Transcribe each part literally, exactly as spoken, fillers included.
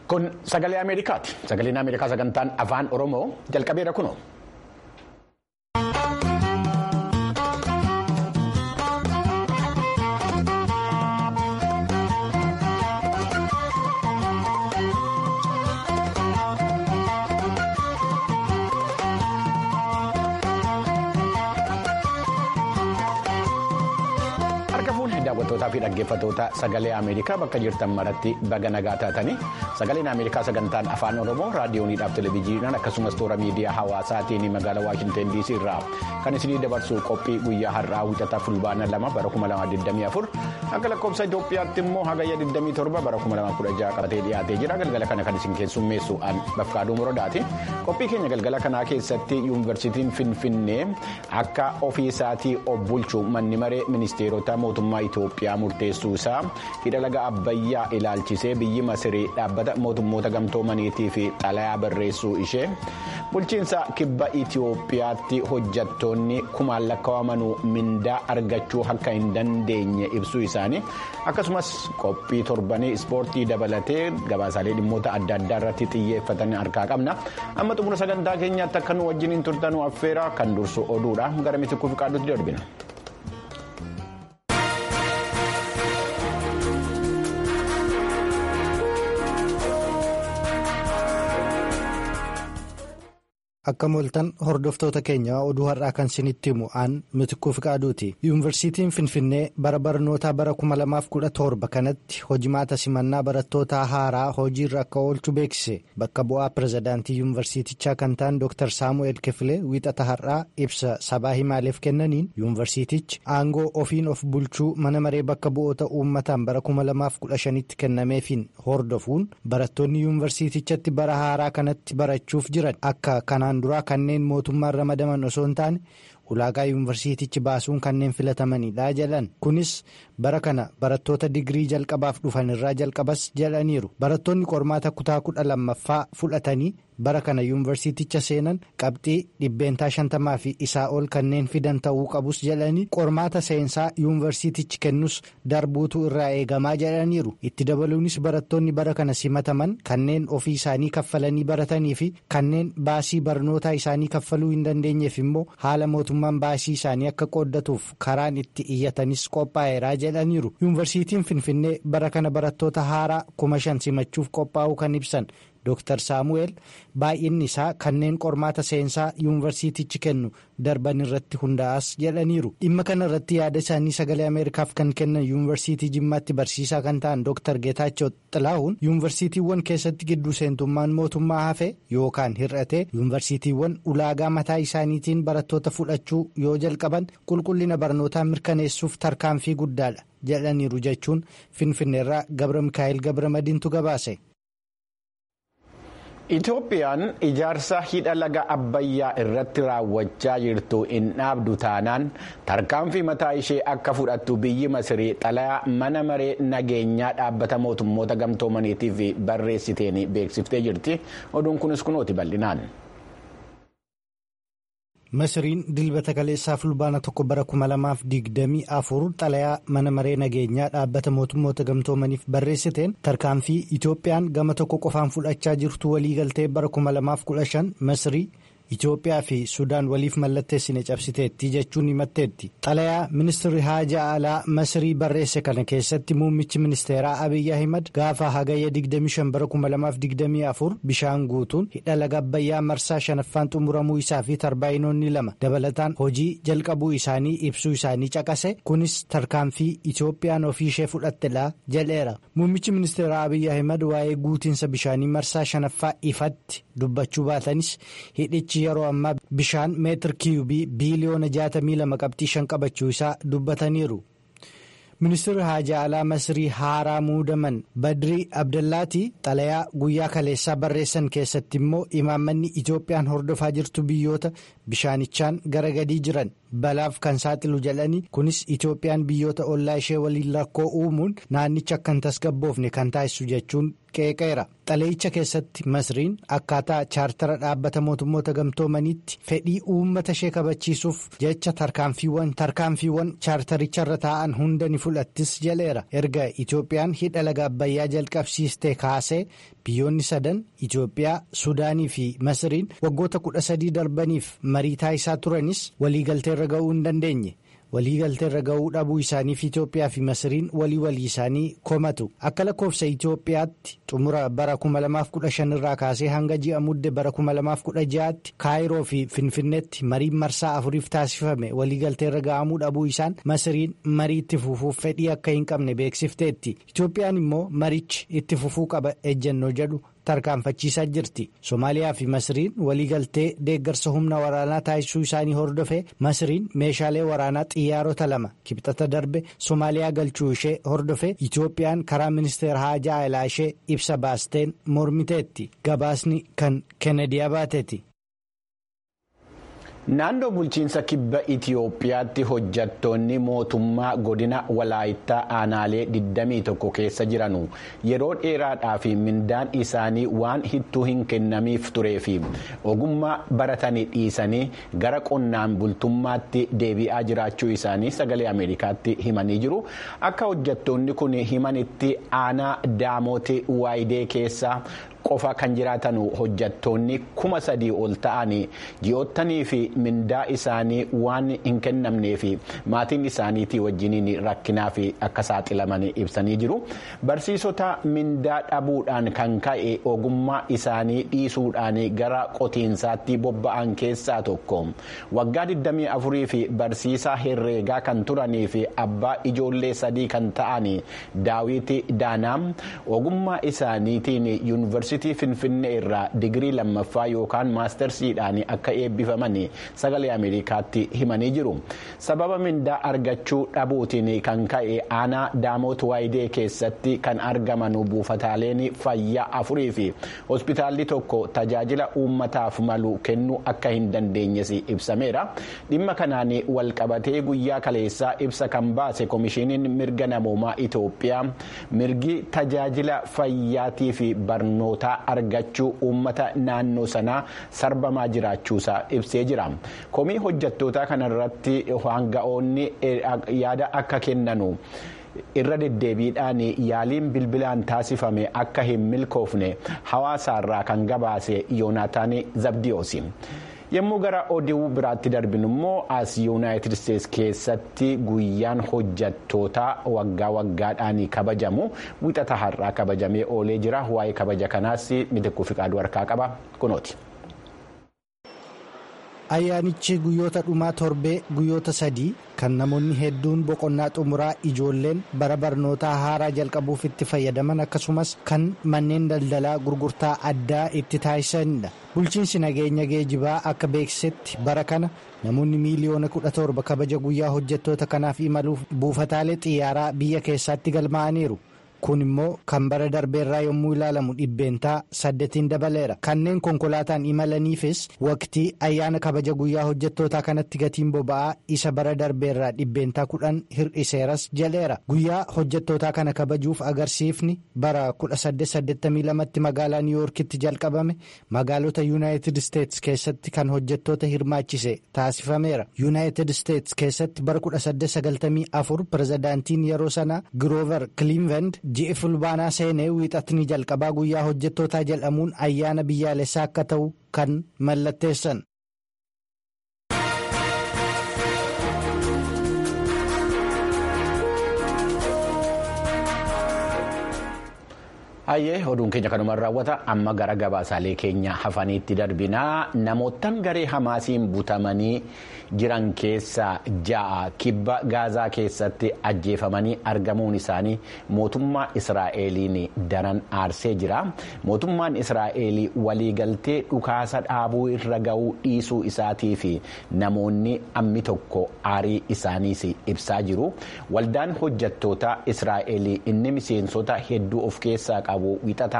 Kun sagalee Ameerikaati. Sagaleen Ameerikaa sagantaan afaan Oromoo jalqabeera kunoo. Daawwattootaa fi dhaggeeffattoota sagalee Ameerikaa bakka jirtan maratti baga nagaa taatanii sagaleen Ameerikaa sagantaan afaan Oromoo raadiyooniidhaaf televezyiiniidhaan akkasumas toora miidiyaa hawaasaatiin magaalaa Waashinten D C irraa kan isinii dabarsu qophii guyyaa har'aa wixataa fulbaana lama bara kuma lamaa digdamii afur akka lakkoofsa Itoophiyaatti immoo hagayya digdamii torba bara kuma lamaa kudha jaha qabatee dhiyaatee jira. Galgala kana kan isin keessummeessu an Bafqaaduu Morodaati. Qophii keenya galgala kanaa keessatti yuunivarsiitiin Finfinnee akka ofiisaatii of bulchu manni maree ministeerota mootummaa Itoophiyaa murteessuu isaa hidha laga Abbayyaa ilaalchisee biyyi Masirii dhaabbata mootummoota gamtoomaniitii fi xalayaa barreessuu ishee bulchiinsa kibba Itoophiyaatti hojjettoonni kumaan lakkaa'amanuu mindaa argachuu akka hin dandeenye ibsuu isaanii akkasumas qophii torbanii ispoortii dabalatee gabaasaalee dhimmoota adda addaa irratti xiyyeeffatan harkaa qabna. Amma xumura sagantaa keenyaatti akka nu wajjiniin turtanuu affeera kan dursu oduudha gara Mitikkuu Fiqaaduutti darbina. Akka mooltan hordoftoota keenya oduu har'aa kan isinitti himu aan Mitikkuu Fiqaaduuti. Yuunivarsiitiin Finfinnee bara barnootaa bara kuma lamaaf kudha torba kanatti hojimaata simannaa barattoota haaraa hojiirra akka oolchu beeksise. Bakka bu'aa pirezidaantii yuunivarsiitichaa kan ta'an Dooktar Saamu'eel Kifilee wiixata har'aa ibsa sabaa himaaleef kennaniin yuunivarsiitichi aangoo ofiin of bulchuu mana maree bakka bu'oota uummataan bara kuma lamaaf kudha shanitti kennameefiin hordofuun barattoonni yuunivarsiitichatti bara haaraa kanatti barachuuf jiran akka kanaan duraa kanneen mootummaan ramadaman osoo hin taane ulaagaa yuunivarsiitichi baasuun kanneen filatamanidha jedhan. Kunis bara kana barattoota digirii jalqabaaf dhufan irraa jalqabas jedhaniiru. Barattoonni qormaata kutaa kudha lammaffaa fudhatanii bara kana yuunivarsiiticha seenan qabxii dhibbeentaa shantamaa fi isaa ol kanneen fidan ta'uu qabus jedhanii qormaata seensaa yuunivarsiitichi kennus darbuutu irraa eegamaa jedhaniiru. Itti dabaluunis barattoonni bara kana simataman kanneen ofii isaanii kaffalanii baratanii fi kanneen baasii barnootaa isaanii kaffaluu hin dandeenyeef immoo haala mootummaan baasii isaanii akka qooddatuuf karaan itti iyyatanis qophaa'eeraa jedhaniiru. Yuunivarsiitiin Finfinnee bara kana barattoota haaraa kuma shan simachuuf qophaa'uu kan ibsan Dooktar Saamu'eel baay'inni isaa kanneen qormaata seensaa yuunivarsiitichi kennu darban irratti hundaa'as jedhaniiru. Dhimma kana irratti yaada isaanii sagalee Ameerikaaf kan kennan yuunivarsiitii Jimmaatti barsiisaa kan ta'an Dooktar Geetaachoo Xilaahuun yuunivarsiitiiwwan keessatti gidduu seentummaan mootummaa hafe yookaan hir'ate yuunivarsiitiiwwan ulaagaa mataa isaaniitiin barattoota fudhachuu yoo jalqaban qulqullina barnootaa mirkaneessuuf tarkaanfii guddaadha jedhaniiru jechuun Finfinneerraa Gabra Mikaa'el Gabra Madiintu gabaase. Itoophiyaan ijaarsa hidha laga Abbayyaa irratti raawwachaa jirtu hin dhaabdu taanaan tarkaanfii mataa ishee akka fudhattu biyyi Masirii xalayaa mana maree nageenyaa dhaabbata mootummoota gamtoomaniitiif barreessiteen beeksiftee jirti. Oduun kunis kunooti bal'inaan. Masiriin dilbata kaleessaa fulbaana tokko bara kuma lamaaf digdamii afur xalayaa mana maree nageenyaa dhaabbata mootummoota gamtoomaniif barreessiteen tarkaanfii Itoophiyaan gama tokko qofaan fudhachaa jirtu waliigaltee bara kuma lamaaf kudha shan Masirii Itoophiyaa fi Sudaan waliif mallatteessine cabsiteetti jechuun himatteetti. Xalayaa ministeerri haajaa alaa Masirii barreesse kana keessatti muummichi ministeeraa Abiyyi Ahimad gaafa hagayya digdamii shan bara kuma lamaaf digdamii afur bishaan guutuun hidha laga Abbayyaa marsaa shanaffaan xumuramuu isaa fi tarbaayinoonni lama dabalataan hojii jalqabuu isaanii ibsuu isaanii caqase. Kunis tarkaanfii Itoophiyaan ofiishee fudhattedha jedheera. Muummichi ministeeraa Abiyyi Ahimad waa'ee guutiinsa bishaanii marsaa shanaffaa ifatti dubbachuu baatanis hidhichi yeroo ammaa bishaan meetir kiiyubii biiliyoona jaatamii lama qabxii shan qabachuu isaa dubbataniiru. Ministeerri haajaa alaa Masirii haaraa muudaman Badrii Abdallaati xalayaa guyyaa kaleessaa barreessan keessatti immoo imaammanni Itoophiyaan hordofaa jirtu biyyoota bishaanichaan gara gadii jiran balaaf kan saaxilu jedhanii kunis Itoophiyaan biyyoota ollaa ishee waliin rakkoo uumuun naannicha akka hin tasgabboofne kan taasisu jechuun qeeqeera. Xalayicha keessatti Masriin akkaataa chaartara dhaabbata mootummoota gamtoomaniitti fedhii uummata ishee kabachiisuuf jecha tarkaanfiiwwan tarkaanfiiwwan chaartaricharra taa'an hunda ni fudhattis jedheera. Erga Itoophiyaan hidha laga Abbayyaa jalqabsiistee kaasee biyyoonni sadan Itoophiyaa, Suudaanii fi Masiriin waggoota kudha sadii darbaniif marii taasisaa turanis waliigalteerra ga'uu hin dandeenye. Waliigalteerra ga'uu dhabuu isaaniif Itoophiyaa fi Masiriin walii walii isaanii komatu. Akka lakkoofsa Itoophiyaatti xumura bara kuma lamaaf kudha shan irraa kaasee hanga ji'a mudde bara kuma lamaaf kudha ja'aatti Kaayiroo fi Finfinneetti mariin marsaa afuriif taasifame waliigalteerra ga'amuu dhabuu isaan Masiriin marii itti fufuuf fedhii akka hin qabne beeksifteetti. Itoophiyaan immoo marichi itti fufuu qaba ejjennoo jedhu tarkaanfachiisaa jirti. Somaaliyaa fi Masiriin waliigaltee deeggarsa humna waraanaa taasisuu isaanii hordofee Masiriin meeshaalee waraanaa xiyyaarota lama kibxata darbe Somaaliyaa galchuu ishee hordofee Itoophiyaan karaa ministeera haajaa alaa ishee ibsa baasteen mormiteetti. Gabaasni kan Kennedy baateeti. Naannoo bulchiinsa kibba Itoophiyaatti hojjettoonni mootummaa godina Walaayittaa aanaalee digdamii tokko keessa jiranu yeroo dheeraadhaa fi mindaan isaanii waan hittuu hin kennamiif turee fi ogummaa baratanii dhiisanii gara qonnaan bultummaatti deebi'aa jiraachuu isaanii sagalee Ameerikaatti himanii jiru. Akka hojjettoonni kun himanitti aanaa Daamooti Waayidee keessa qofa kan jiraatan hojjettoonni kuma sadii ol ta'anii ji'oottanii fi mindaa isaanii waan hin kennamnee fi maatiin isaaniitii wajjiniin rakkinaa fi akka saaxilamanii ibsanii jiru. Barsiisota mindaa dhabuudhaan kan ka'e ogummaa isaanii dhiisuudhaan gara qotiinsaatti bobba'an keessaa tokko waggaa digdamii afurii fi barsiisaa herreegaa kan turanii fi abbaa ijoollee sadii kan ta'an Daawiti Daanaam ogummaa isaaniitiin yuunivarsiitii Finfinnee irraa digirii lammaffaa yookaan maastarsiidhaan akka eebbifaman sagalee Ameerikaatti himanii jiru. Sababa mindaa argachuu dhabuutiin kan ka'e aanaa Daamoot Waayidee keessatti kan argaman buufataaleen fayyaa afurii fi hospitaalli tokko tajaajila uummataaf malu kennuu akka hin dandeenyes ibsameera. Dhimma kanaan wal qabatee guyyaa kaleessaa ibsa kan baase Komishiiniin Mirga Namoomaa Itoophiyaa mirgi tajaajila fayyaatii fi barnoota argachuu uummata naannoo sanaa sarbamaa jiraachuusaa ibsee jira. Komii hojjettootaa kanarratti hanga'oonni yaada akka kennanu irra deddeebiidhaan yaaliin bilbilaan taasifame akka hin milkoofne hawaasaarraa kan gabaase Yoonaataan Zabdiyoosi. Yommuu gara oduu biraatti darbinu immoo as Yuunaayitid Isteetsi keessatti guyyaan hojjettootaa waggaa waggaadhaan kabajamu wixata har'aa kabajamee oolee jira. Waa'ee kabaja kanaas Mitikkuu Fiqaaduu harkaa qaba kunooti. Ayyaanichi guyyoota dhumaa torbee guyyoota sadii kan namoonni hedduun boqonnaa xumuraa ijoolleen bara barnootaa haaraa jalqabuuf itti fayyadaman akkasumas kan manneen daldalaa gurgurtaa addaa itti taasisanidha. Bulchiinsi nageenya geejibaa akka beeksisetti bara kana namoonni miiliyoona kudha torba kabaja guyyaa hojjettoota kanaaf imaluuf buufataalee xiyyaaraa biyya keessaatti galmaa'aniiru. Kun immoo kan bara darbeerraa yommuu ilaalamu dhibbeentaa saddeetiin dabaleera. Kanneen konkolaataan imalaniifis waqtii ayyaana kabaja guyyaa hojjettootaa kanatti gatiin boba'aa isa bara darbeerraa dhibbeentaa kudhan hir'iseeras jedheera. Guyyaa hojjettootaa kana kabajuuf agarsiifni bara kudha saddeet saddeettamii lamatti magaalaa Niiwuorkitti jalqabame magaalota Yuunaayitid Isteetsi keessatti kan hojjettoota hirmaachise taasifameera. Yuunaayitid Isteetsi keessatti bara kudha saddeet sagaltamii afur pirezidaantiin yeroo sanaa Giroover Kiliivland ji'i fulbaanaa seenee wiixatni jalqabaa guyyaa hojjettootaa jedhamuun ayyaana biyyaalessaa akka ta'u kan mallatteessan. Hayyee oduun keenya kanumaan raawwata amma gara gabaasaalee keenya hafaniitti darbinaa namootaan garee Hamaasiin butamanii jiran keessaa ja'a kibba Gaazaa keessatti ajjeefamanii argamuun isaanii mootummaa Israa'eliin daran aarsee jira. Mootummaan Israa'el waliigaltee dhukaasa dhaabuu irra ga'uu dhiisuu isaatii fi namoonni ammi tokko aarii isaaniis ibsaa jiru. Waldaan hojjettoota Israa'el inni miseensota hedduu of keessaa qabu. Wixata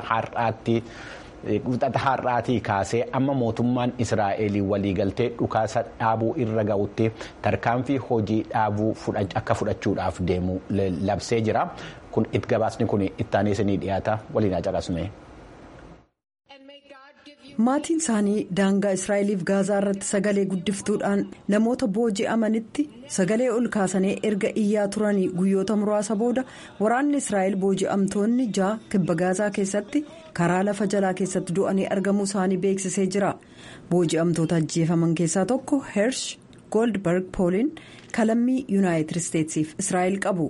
har'aatii kaasee amma mootummaan Israa'el waliigaltee dhukaasa dhaabuu irra ga'utti tarkaanfii hojii dhaabuu akka fudhachuudhaaf deemu labsee jira. Kun itti gabaasni kun ittaanee isinii dhiyaata waliin caqasne. maatiin isaanii daangaa israa'eliif gaazaa irratti sagalee guddiftuudhaan namoota booji'amanitti sagalee ol kaasanii erga iyyaa turanii guyyoota muraasa booda waraanni israa'el booji'amtoonni ja'a kibba gaazaa keessatti karaa lafa jalaa keessatti du'anii argamuu isaanii beeksisee jira. Booji'amtoota ajjeefaman keessaa tokko Hersh Goldberg Pooliin kalammii yuunaayitid isteetsiif israa'el qabu.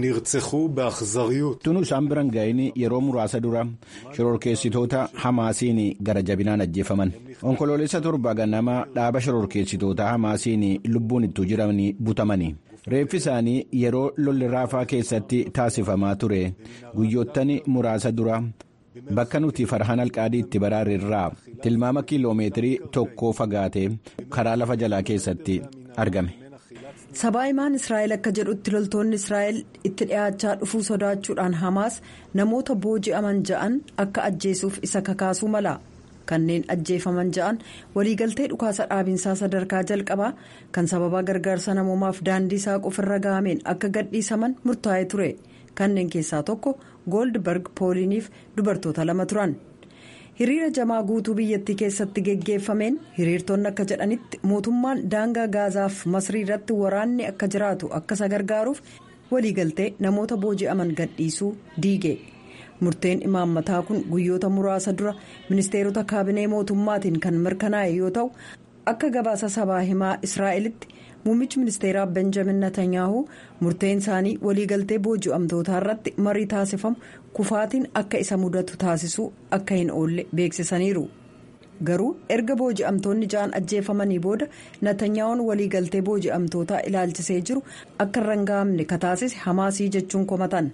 tunu isaan biraan ga'in yeroo muraasa dura shororkeessitoota hamaasiin gara jabinaan ajjeefaman onkoloolessa torba ganama dhaaba shororkeessitoota hamaasiin lubbuun itti jiranii butamanii reeffi isaanii yeroo lolli raafaa keessatti taasifamaa ture guyyoottan muraasa dura bakka nuti farhaan alqaadii itti baraare irraa tilmaama kiiloomeetirii tokkoo fagaate karaa lafa jalaa keessatti argame. Sabaa'imaan Israa'el akka jedhutti loltoonni Israa'el itti dhiyaachaa dhufuu sodaachuudhaan Hamaas namoota booji'aman ja'an akka ajjeesuuf isa kakaasuu mala. Kanneen ajjeefaman ja'an waliigaltee dhukaasa dhaabinsaa sadarkaa jalqabaa kan sababa gargaarsa namoomaaf daandii saaquu irra gahameen akka gadhiisaman murtaa'ee ture. Kanneen keessaa tokko Goldberg Pooliiniif dubartoota lama turan. Hiriira jamaa guutuu biyyattii keessatti geggeeffameen hiriirtonni akka jedhanitti mootummaan daangaa gaazaaf masrii irratti waraanni akka jiraatu akka isa gargaaruuf waliigaltee namoota booji'aman gadhiisuu diige. Murteen imaammataa kun guyyoota muraasa dura ministeerota kaabinee mootummaatiin kan mirkanaa'e yoo ta'u akka gabaasa sabaa himaa Israa'elitti muummichi ministeeraa Benjamin Netanyahu murteen isaanii waliigaltee booji'amtootaa irratti marii taasifamu kufaatiin akka isa mudatu taasisuu akka hin oolle beeksisaniiru. Garuu erga booji'amtoonni ja'an ajjeefamanii booda Netanyahuun waliigaltee booji'amtootaa ilaalchisee jiru akka irra hin gahamne kataasise Hamaasii jechuun komatan.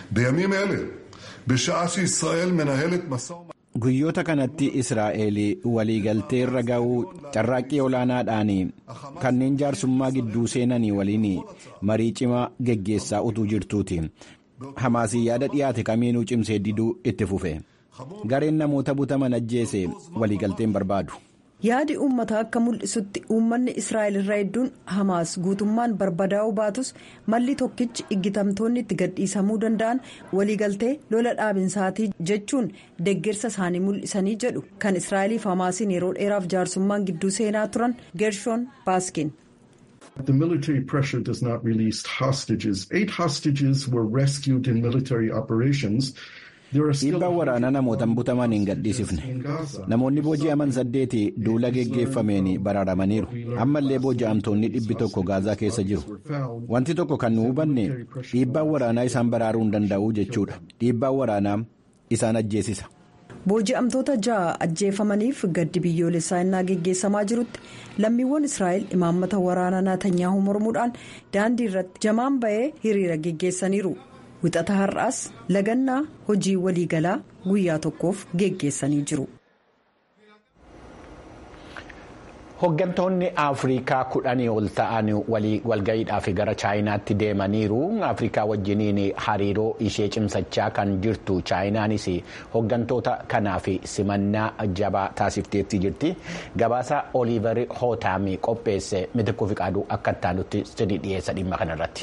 Guyyoota kanatti Israa'el waliigaltee irra ga'uu carraaqqii olaanaadhaan kanneen jaarsummaa gidduu seenanii waliin marii cimaa geggeessaa utuu jirtuuti. Hamaasii yaada dhiyaate kamiinuu cimsee diduu itti fufe. Gareen namoota butaman ajjeese waliigalteen barbaadu. Yaadi uummataa akka mul'isutti uummanni Israa'el irraa hedduun Hamaas guutummaan barbadaa'uu baatus malli tokkichi iggitamtoonni itti gadhiisamuu danda'an waliigaltee lola dhaabinsaatii jechuun deeggarsa isaanii mul'isanii jedhu kan Israa'eliif Hamaasiin yeroo dheeraaf jaarsummaan gidduu seenaa turan Gershoon Baaskin. The military pressure does not release hostages. Eight hostages were rescued in military operations. Dhiibbaan waraanaa namootaan butaman hin gadhiisifne. Namoonni booji'aman saddeeti duula geggeeffameen baraaramaniiru. Ammallee booji'amtoonni dhibbi tokko gaazaa keessa jiru. Wanti tokko kan nu hubanne dhiibbaan waraanaa isaan baraaruu hin danda'u jechuudha. Dhiibbaan waraanaa isaan ajjeesisa. Booji'amtoota ja'a ajjeefamaniif gaddi biyyoolessaa innaa geggeessamaa jirutti lammiiwwan Israa'el imaammata waraanaa Netanyahu mormuudhaan daandii irratti jamaan ba'ee hiriira geggeessaniiru. Wixata har'aas lagannaa hojii waliigalaa guyyaa tokkoof geggeessanii jiru. Hooggantoonni Afrikaa kudhanii ol ta'an walga'iidhaaf gara Chaayinaatti deemaniiru. Afrikaa wajjiniin hariiroo ishee cimsachaa kan jirtu Chaayinaanis hooggantoota kanaaf simannaa jabaa taasifteetti jirti. Gabaasa Oliiver Hootaami qopheesse Mitikkuu Fiqaaduu akka ittaanutti sidii dhiyeessa dhimma kanarratti.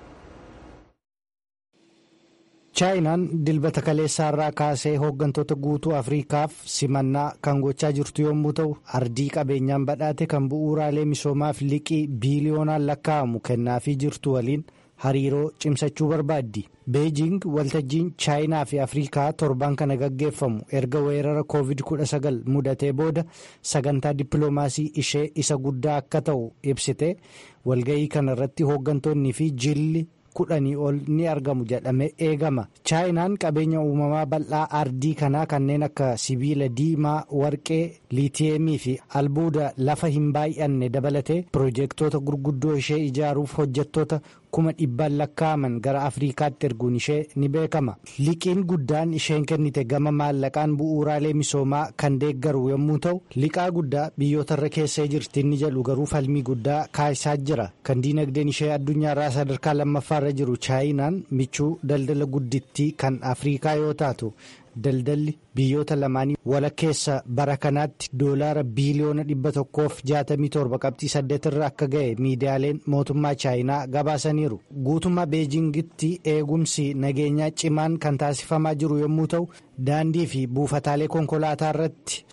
Chaayinaan dilbata kaleessaa irraa kaasee hooggantoota guutuu Afriikaaf simannaa kan gochaa jirtu yommuu ta'u ardii qabeenyaan badhaate kan bu'uuraalee misoomaaf liqii biiliyoonaan lakkaa'amu kennaafii jirtu waliin hariiroo cimsachuu barbaaddi. Beejing waltajjiin Chaayinaa fi Afriikaa torbaan kana gaggeeffamu erga weerara koovid kudha sagal mudatee booda sagantaa dippiloomaasii ishee isa guddaa akka ta'u ibsite walga'ii kanarratti hooggantoonnii fi jilli kudhanii ol ni argamu jedhame eegama. Chaayinaan qabeenya uumamaa bal'aa ardii kanaa kanneen akka sibiila diimaa, warqee, liitiyeemii fi albuuda lafa hin baay'anne dabalatee piroojeektoota gurguddoo ishee ijaaruuf hojjettoota kuma dhibbaan lakkaa'aman gara Afriikaatti erguun ishee ni beekama. Liqiin guddaan isheen kennite gama maallaqaan bu'uuraalee misoomaa kan deeggaru yommuu ta'u liqaa guddaa biyyoota irra keessee jirti inni jedhu garuu falmii guddaa kaasaa jira. Kan diinagdeen ishee addunyaarraa sadarkaa lammaffaarra jiru Chaayinaan michuu daldala guddittii kan Afriikaa yoo taatu daldalli biyyoota lamaanii walakkeessa bara kanaatti doolaara biiliyoona dhibba tokkoof jaatamii torba qabxii saddeet irra akka ga'e miidiyaaleen mootummaa Chaayinaa gabaasaniiru. Guutummaa Beejingitti eegumsi nageenyaa cimaan kan taasifamaa jiru yommuu ta'u daandii fi buufataalee konkolaataa irratti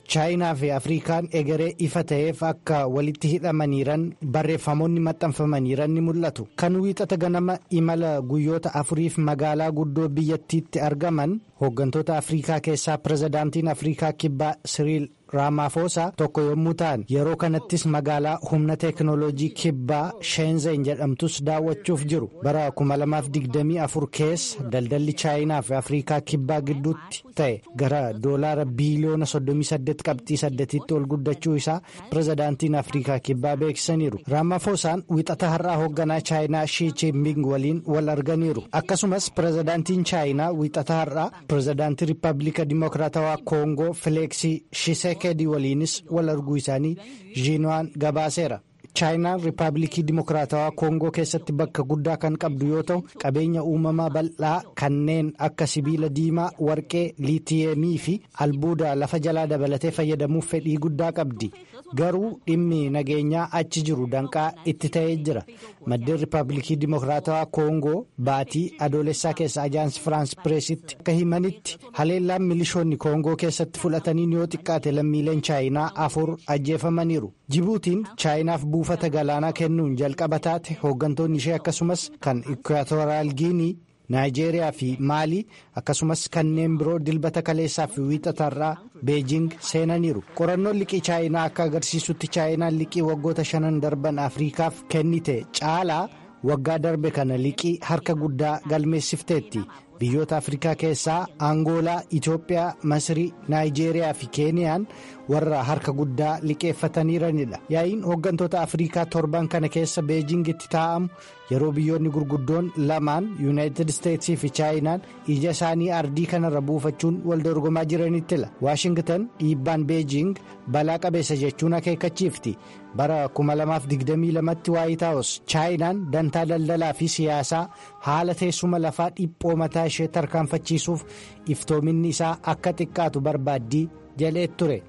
chaayinaa fi afrikaan egeree ifa ta'eef akka walitti hidhamaniiran barreeffamoonni maxxanfamaniiran ni mul'atu. Kan wiixata ganama imala guyyoota afuriif magaalaa guddoo biyyattiitti argaman hooggantoota afrikaa keessaa pirezidaantiin afrikaa kibbaa Siriil Ramaphosa tokko yommuu ta'an yeroo kanattis magaalaa humna teeknooloojii kibbaa Shenzhen jedhamtus daawwachuuf jiru. Bara kuma lamaaf digdamii afur keessa daldalli chaayinaa fi afrikaa kibbaa gidduutti ta'e gara doolaara biiliyoona soddomii saddeet qabxii saddeetitti ol guddachuu isaa pirezidaantiin afrikaa kibbaa beeksisaniiru. Ramaphosaan wixata har'aa hoogganaa chaayinaa Xi Jinping waliin wal arganiiru. Akkasumas pirezidaantiin chaayinaa wixata har'aa pirezidaantii riippaabilika dimokiraatawaa koongoo Fileeksii Shisekedi waliinis wal arguu isaanii Xinhuaan gabaaseera. chaayinaan riippaabilikii dimokiraatawaa koongoo keessatti bakka guddaa kan qabdu yoo ta'u qabeenya uumamaa bal'aa kanneen akka sibiila diimaa, warqee, liitiyeemii fi albuuda lafa jalaa dabalatee fayyadamuuf fedhii guddaa qabdi. Garuu dhimmi nageenyaa achi jiru danqaa itti ta'ee jira. Maddeen riippaabilikii dimokiraatawaa koongoo baatii adoolessaa keessa ajaansi firaans pireesitti akka himanitti haleellaan milishoonni koongoo keessatti fudhataniin yoo xiqqaate lammiileen chaayinaa afur ajjeefamaniiru. Jibuutiin chaayinaaf buufata galaanaa kennuun jalqaba taate hooggantoonni ishee akkasumas kan Ikwaatooraal Giinii, Naayijeeriyaa fi Maalii akkasumas kanneen biroo dilbata kaleessaa fi wiixatarraa Beejing seenaniiru. Qorannoon liqii chaayinaa akka agarsiisutti chaayinaan liqii waggoota shanan darban Afriikaaf kennite caalaa waggaa darbe kana liqii harka guddaa galmeessifteetti. Biyyoota Afrikaa keessaa Angoolaa, Itoophiyaa, Masirii, Naayijeeriyaa fi Keeniyaan warra harka guddaa liqeeffataniiranidha. Yaa'iin hooggantoota Afrikaa torban kana keessa Beejingitti taa'amu yeroo biyyoonni gurguddoon lamaan Yuunaayitid Isteetsii fi Chaayinaan ija isaanii ardii kanarra buufachuun wal dorgomaa jiranittila. Waashingtan dhiibbaan Beejing balaa qabeessa jechuun akeekkachiifti. Bara kuma lamaaf digdamii lamatti Waayit Haawus Chaayinaan dantaa daldalaa fi siyaasaa haala teessuma lafaa dhiphoo mataa ishee tarkaanfachiisuuf iftoominni isaa akka xiqqaatu barbaaddii jedhee ture.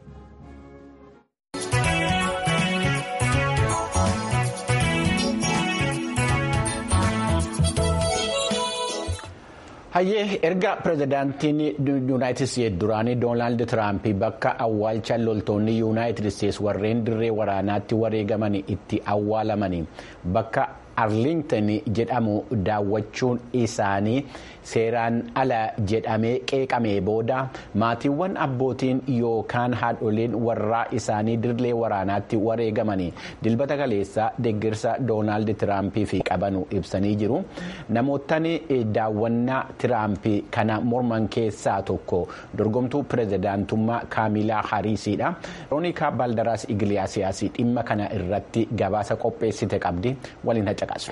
Hayyee erga pirezidaantiin yuunaayitid isteetsi duraanii doonaald tiraamp bakka awwaalcha loltoonni yuunaayitid isteetsi warreen dirree waraanaatti wareegaman itti awwaalamanii bakka arlington jedhamu daawwachuun isaanii seeraan ala jedhamee qeeqamee booda maatiiwwan abbootiin yookaan haadholiin warraa isaanii dirree waraanaatti wareegamanii dilbata kaleessaa deeggarsa doonaald tiraampiif qabanu ibsanii jiru. Namootni daawwannaa tiraamp kana morman keessaa tokko dorgomtuu pirezidaantummaa kaamilaa hariisiidha. Veroonikaa Baaldaraas Igiliyaasiyaas dhimma kana irratti gabaasa qopheessite qabdi waliin hacaqasu.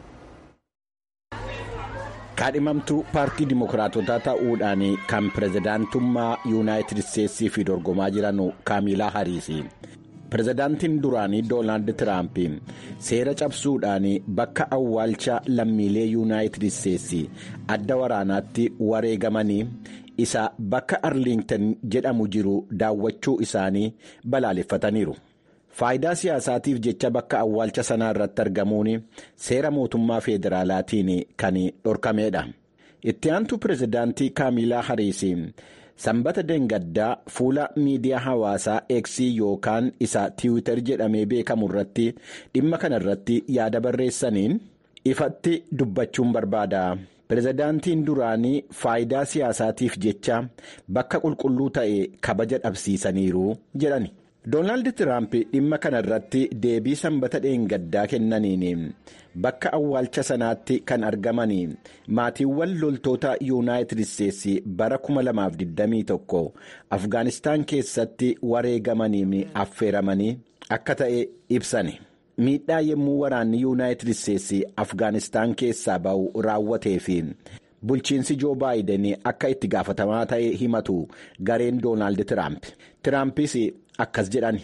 Kaadhimamtuu paartii dimokiraatotaa ta'uudhaan kan pirezidaantummaa yuunaayitid isteetsii fi dorgomaa jiran kaamilaa hariisi. Pirezidaantiin duraanii doonaald tiraamp seera cabsuudhaan bakka awwaalcha lammiilee yuunaayitid isteetsii adda waraanaatti wareegamanii isa bakka arlington jedhamu jiru daawwachuu isaanii balaaleffataniiru. Faayidaa siyaasaatiif jecha bakka awwaalcha sanaa irratti argamuun seera mootummaa federaalaatiin kan dhorkamedha. Itti aantu pirezidaantii kaamilaa hariisi sanbata deengaddaa fuula miidiyaa hawaasaa Eksii yookaan isa tiwiitar jedhamee beekamu irratti dhimma kana irratti yaada barreessaniin ifatti dubbachuun barbaada. Pirezidaantiin duraanii faayidaa siyaasaatiif jecha bakka qulqulluu ta'e kabaja dhabsiisaniiru jedhani. Doonaald Tiraamp dhimma kana irratti deebii sanbata dheengaddaa kennaniin bakka awwaalcha sanaatti kan argamanii maatiiwwan loltoota yuunaayitid isteetsi bara kuma lamaaf digdamii tokko Afgaanistaan keessatti wareegamaniin affeeramanii akka ta'e ibsani. Miidhaa yemmuu waraanni yuunaayitid isteetsi Afgaanistaan keessaa ba'u raawwatee fi bulchiinsi Joo Baayiden akka itti gaafatamaa ta'e himatu gareen Doonaald Tiraamp. Tiraampis akkas jedhani.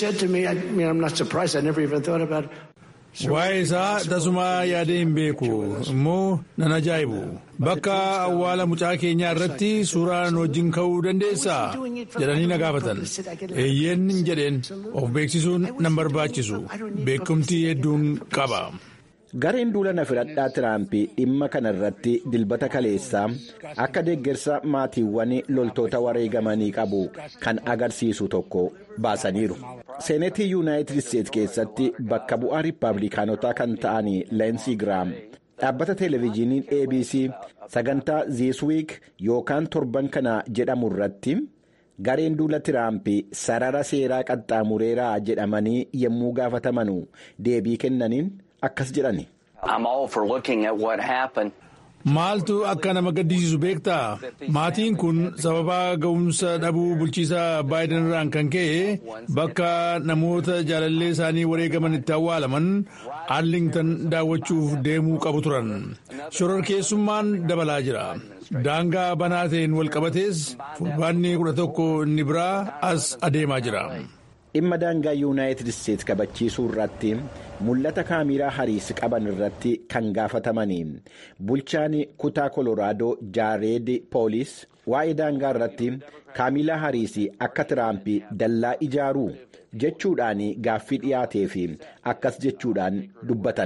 Waa'ee isaa tasumaa yaadee hin beeku immoo nan ajaa'ibu. Bakka awwaala mucaa keenyaa irratti suuraan wajjin ka'uu dandeessaa jedhanii na gaafatan. Eeyyeen hin jedheen of beeksisuun nan barbaachisu beekumtii hedduun qaba. Gareen duula na filadhaa Tiraamp dhimma kanarratti dilbata kaleessaa akka deeggarsa maatiiwwan loltoota wareegamanii qabu kan agarsiisu tokko baasaniiru. Seenetii Yuunaayitid Isteetsi keessatti bakka bu'aa Riippaabilikaanotaa kan ta'an Leensi Giraam dhaabbata televezyiiniin A B C sagantaa This Week yookaan torban kana jedhamu irratti gareen duula Tiraamp sarara seeraa qaxxaamureeraa jedhamanii yommuu gaafataman deebii kennaniin akkas jedhani. Maaltu akka nama gaddisiisu beektaa? Maatiin kun sababa ga'umsa dhabuu bulchiisaa Baayiden irraan kan ka'e bakka namoota jaalallee isaanii wareegaman itti awwaalaman Arlington daawwachuuf deemuu qabu turan. Shororkeessummaan dabalaa jira. Daangaa banaa ta'een walqabatees fulbaanni kudha tokko inni biraa as adeemaa jira. Dhimma daangaa Yuunaayitid Isteetsi kabachiisuu irratti mul'ata kaamiraa Hariis qaban irratti kan gaafatamanii bulchaan kutaa Koloraadoo Jaareed Poolis waa'ee daangaa irratti kaamilaa Hariis akka Tiraamp dallaa ijaaruu jechuudhaan gaaffii dhiyaatee fi akkas jechuudhaan dubbatan.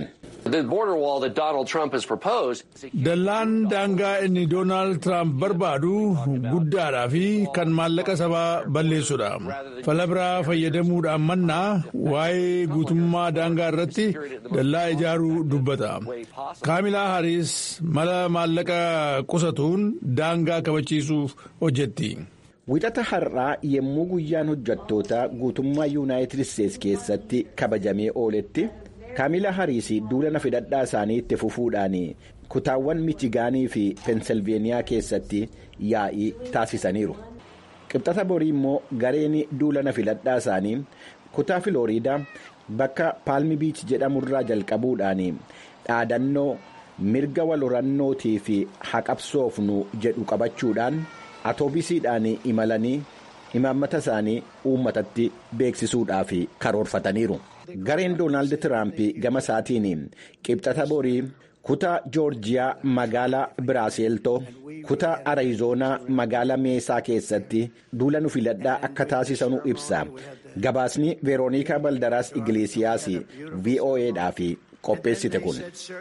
Dallaan daangaa inni Doonaald Tiraamp barbaadu guddaadhaa fi kan maallaqa sabaa balleessudha. Fala biraa fayyadamuudhaan mannaa waa'ee guutummaa daangaa irratti dallaa ijaaruu dubbata. Kaamilaa Hariis mala maallaqa qusatuun daangaa kabachiisuuf hojjetti. Wixata har'aa yommuu guyyaan hojjettoota guutummaa Yuunaayitid Isteetsi keessatti kabajamee ooletti kaamilaa Hariis duula na filadhaa isaanii itti fufuudhaan kutaawwan Michigaanii fi Peensilveeniyaa keessatti yaa'ii taasisaniiru. Qibxata borii immoo gareen duula na filadhaa isaanii kutaa Filooriidaa bakka Paalmi Biich jedhamurraa jalqabuudhaan dhaadannoo mirga walhorannootii fi haqabsoofnu jedhu qabachuudhaan atoobisiidhaan imalanii imaammata isaanii uummatatti beeksisuudhaaf karoorfataniiru. Gareen Doonaald Tiraamp gama isaatiin qibxata borii kutaa Joorjiyaa magaalaa Biraaseeltoo kutaa Arizoonaa magaalaa Meesaa keessatti duula nu filadhaa akka taasisanu ibsa. Gabaasni Veeroonikaa Baldaraas Igleesiyaas V O Eedhaaf qopheessite kun.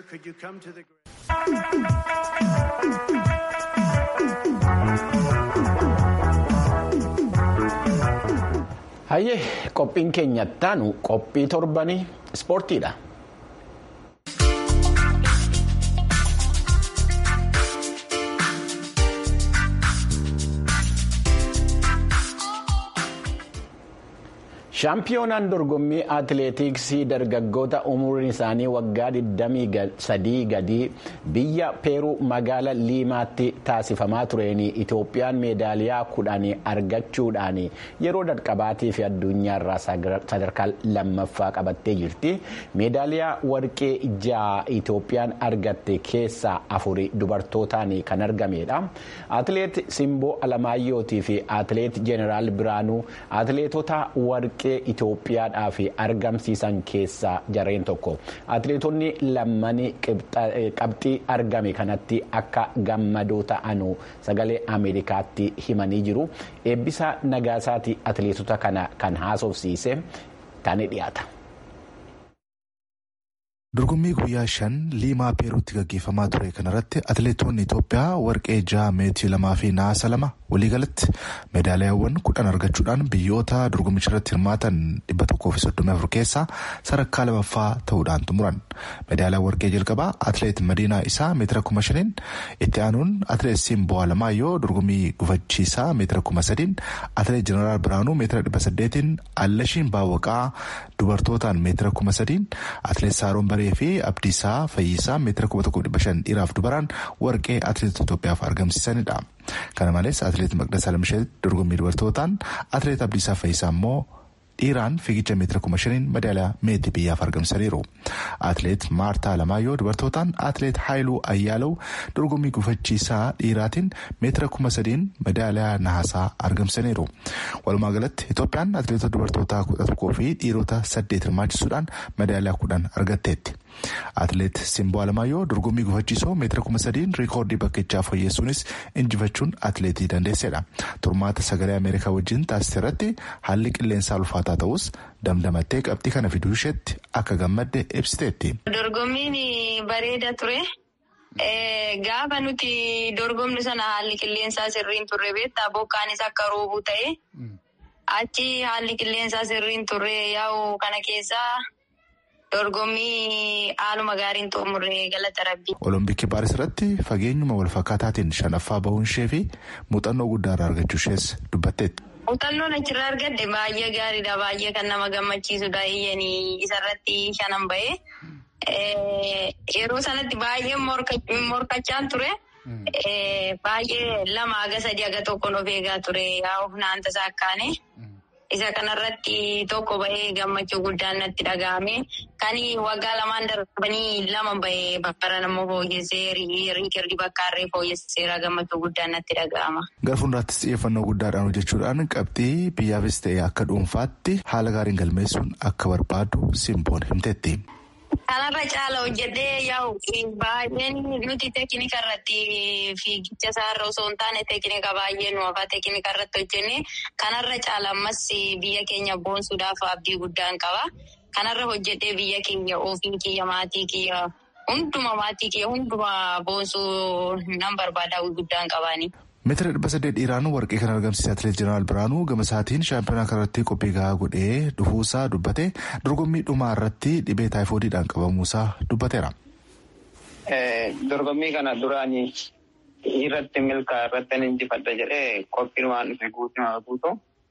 Hayyee qophiin keenya taanu qophii torbanii ispoortiidha. Shaampiyoonaan dorgommii atileetiksii dargaggoota umuriin isaanii waggaa digdamii sadii gadii biyya peeruu magaala liimaatti taasifamaa tureen Itoophiyaan meedaaliyaa kudhan argachuudhaan yeroo dadhabaatii fi addunyaarraa sadarkaa lammaffaa qabattee jirti. Meedaaliyaa warqee ja'a Itoophiyaan argatte keessaa afuri dubartootaan kan argamedha. Atileet Simboo Alamaayyootii fi atileet Jeneraal Biraanuu atileetota warqee Itoophiyaadhaaf argamsiisan keessaa jareen tokko. Atileetonni lammanii qabxii argame kanatti akka gammadoo ta'anu sagalee Ameerikaatti himanii jiru. Eebbisaa Nagaasaati atileetota kana kan haasofsiise taanee dhiyaata. Dorgommii guyyaa shan liimaa peeruutti gaggeeffamaa ture kanarratti atileetonni Itoophiyaa warqee ja'a meetii lamaa fi naasa lama waliigalatti meedaaliyaawwan kudhan argachuudhaan biyyoota dorgommicha irratti hirmaatan dhibba tokkoo fi soddomii afur keessaa sadarkaa lamaffaa ta'uudhaan xumuran. Meedaaliyaa warqee jalqabaa atileet Madiinaa Isaa meetira kuma shaniin, itti aanuun atileet Simboo Alamaayyoo dorgommii gufachiisaa meetira kuma sadiin, atileet Jeneraal Biraanuu meetira dhibba saddeetiin, Allashiin Baawwaqaa dubartootaan meetira kuma sadiin, atileet Saaroon Baree fi Abdiisaa Fayyisaa meetira kuma tokko dhibba shan dhiiraaf dubaraan warqee atileetota Itoophiyaaf argamsiisanidha. Kana malees atileet Maqdas Alamshee dorgommii dubartootaan, atileet Abdiisaa Fayyisaa immoo dhiiraan fiigicha meetira kuma shaniin meedaaliyaa meetii biyyaaf argamsiisaniiru. Atileet Maartaa Alamaayyoo dubartootaan, atileet Haayiluu Ayyaalaw dorgommii gufachiisaa dhiiraatiin meetira kuma sadiin meedaaliyaa nahasaa argamsiisaniiru. Walumaa galatti Itoophiyaan atileetota dubartootaa kudha tokkoo fi dhiirota saddeet hirmaachisuudhaan meedaaliyaa kudhan argatteetti. Atileet Simboo Alamaayyoo dorgommii gufachiisoo meetira kuma sadiin riikoordii bakkichaa fooyyessuunis injifachuun atileetii dandeessedha. Turmaata sagalee Ameerikaa wajjin taasise irratti haalli qilleensaa ulfaataa ta'us damdamattee qabxii kana fiduu isheetti akka gammadde ibsiteetti. Dorgommiin bareeda ture. Gaafa nuti dorgomnu sana haalli qilleensaa sirriin turre beektaa bokkaanis akka roobuu ta'e achi haalli qilleensaa sirriin turre yaa'u kana keessaa dorgommii haaluma gaariin xumurre galata rabbii. Olompikii Paaris irratti fageenyuma wal fakkaataatiin shanaffaa bahuun ishee fi muuxannoo guddaa irraa argachuu ishees dubbatteetti. Muuxannoon achirraa argadde baay'ee gaariidha, baay'ee kan nama gammachiisudha. Iyyanii isarratti shanan bahee. Yeroo sanatti baay'ee morkachaan ture. Baay'ee lama haga sadii haga tokkoon of eegaa ture. Humnaan tasaa akkaane. Isa kanarratti tokko bahee gammachuu guddaan natti dhaga'ame. Kan waggaa lamaan darbanii lama bahee bara namoo fooyyessee riikirdi bakkaarree fooyyesseera gammachuu guddaan natti dhaga'ama. Gara fuulduraattis xiyyeeffannoo guddaadhaan hojjechuudhaan qabxii biyyaafis ta'e akka dhuunfaatti haala gaariin galmeessuun akka barbaadu Simboon himteetti. Kanarra caala hojjedhee yaa'u baay'een nuti teeknika irratti fiigicha isaarra osoo hin taane teeknika baay'ee nuufaa teeknika irratti hojjennee kanarra caala ammas biyya keenya boonsuudhaaf abdii guddaan qaba. Kanarra hojjedhee biyya keenya ofii kiyya maatii kiyya hunduma maatii kiyya hunduma boonsuu nan barbaada guddaan qabaani. Meetira dhibba saddeet dhiiraan warqee kan argamsiise atileet Jeneraal Biraanuu gama isaatiin shaampiyoonaa kanarratti qophii gahaa godhee dhufuusaa dubbate dorgommii dhumaa irratti dhibee taayifoodiidhaan qabamuusaa dubbateera. Dorgommii kana duraan irratti milkaa irratti injifadha jedhee qophii waan dhufe guutumaa guutuu.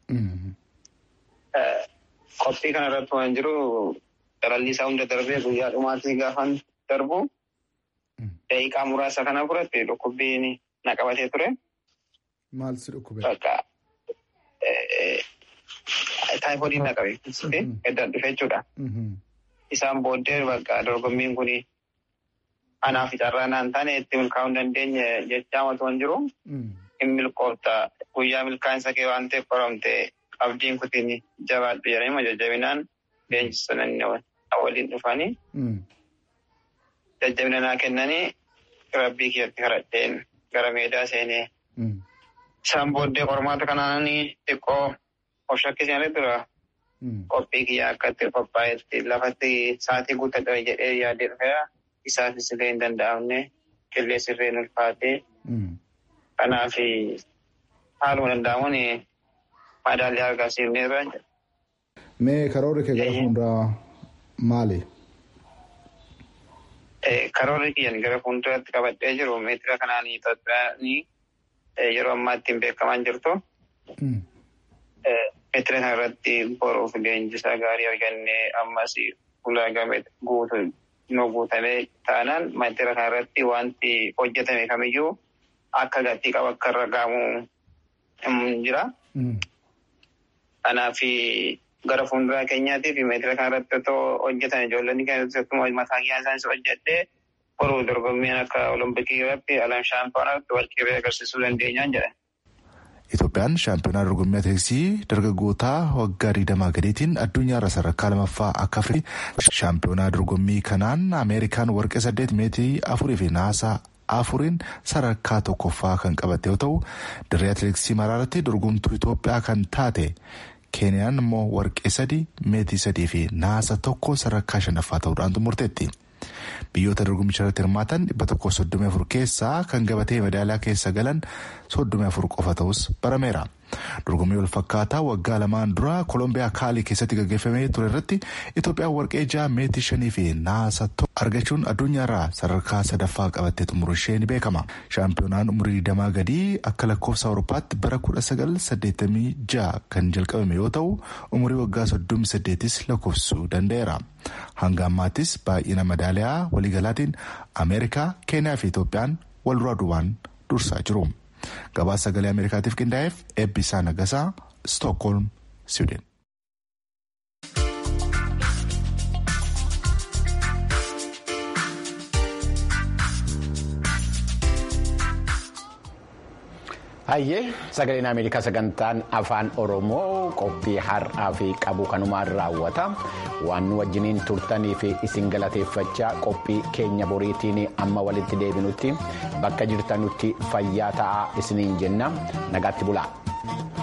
Qophii kana irratti waan jiru dalalliisaa hunda darbee guyyaa dhumaatii gaafan darbu daqiiqaa muraasa kana fudhatte dhukkubbiin na qabatee ture. Maal si dhukkubee? Bakka taayifoodiin na qabe. Edda dhufe jechuudha. Isaan booddee bakka dorgommiin kun anaaf carraa naan taane itti milkaa'uu hin dandeenye jechaa otoo hin jiru. Hin milkoofta guyyaa milkaa'insa kee waan ta'eef qoramte abdiin kutiin jabaadhu jedhanii jajjabinaan leenjisan waliin dhufanii. Jajjabina naa kennanii rabbii kiyyatti kadhadheen gara meedaa seenee. Isaan booddee qormaata kanaan xiqqoo of shakkisanii dura qophii kiyyaa akkatti qophaa'etti lafatti sa'aatii guuttadha jedhee yaadee dhufeera. Isaafis illee hin danda'amne qilleensi irreen ulfaatee. Kanaaf haaluma danda'amuun madaalii argisiifneerra. Mee karoorri kee gara fuulduraa maali? Karoorri kiyyan gara fuulduraatti qabadhee jiru meetira kanaan Itoophiyaan yeroo ammaatti hin beekamaan jirtu. Meetira kana irratti boruuf leenjisaa gaarii argannee ammas ulaagaa guutu nu guutamee taanaan meetira kana irratti wanti hojjetame kamiyyuu akka gatii qabu akka irra gaamu jira. Kanaaf gara fuulduraa keenyaatiif meetira kana irratti otoo hojjetan ijoollonni keenya mataa kiyyaa isaanis hojjedhee boruu dorgommiin akka olompikii irratti alam shaampiyoonatti walqibee agarsiisuu dandeenyaan jedha. Itoophiyaan shaampiyoonaa dorgommii atileetiksii dargaggootaa waggaa digdamaa gadiitiin addunyaarra sadarkaa lamaffaa akka Afrikaa shaampiyoonaa dorgommii kanaan Ameerikaan warqee saddeet meetirii afurii fi naasaa afuriin sadarkaa tokkoffaa kan qabatte yoo ta'u dirree atileetiksii maraarratti dorgomtuu Itoophiyaa kan taate Keeniyaan immoo warqee sadii meetii sadii fi naasa tokko sadarkaa shanaffaa ta'uudhaan xumurteetti. Biyyoota dorgommicha irratti hirmaatan dhibba tokko soddomii afur keessaa kan gabatee madaaliyaa keessa galan soddomii afur qofa ta'us barameera. Dorgommii wal fakkaataa waggaa lamaan dura Kolombiyaa Kaalii keessatti gaggeeffamee ture irratti Itoophiyaan warqee ja'a meetii shanii fi naasa tokko argachuun addunyaarraa sadarkaa sadaffaa qabattee xumuruu ishee ni beekama. Shaampiyoonaan umurii digdamaa gadii akka lakkoofsa Awurooppaatti bara kudha sagal saddeettamii ja'a kan jalqabame yoo ta'u umurii waggaa soddomii saddeetis lakkoofsuu danda'eera. Hanga ammaattis baay'ina madaaliyaa waliigalaatiin Ameerikaa, Keeniyaa fi Itoophiyaan wal duraa duubaan dursaa jiru. Gabaasa sagalee Ameerikaatiif qindaa'eef Eebbisaa Nagasaa, Stookholm, Siwiidin. Hayyee sagaleen Ameerikaa sagantaan afaan Oromoo qophii har'aa fi qabu kanumaan raawwata. Waan nu wajjiniin turtanii fi isin galateeffachaa qophii keenya boriitiin amma walitti deebinutti bakka jirtanutti fayyaa ta'aa isiniin jenna nagaatti bulaa.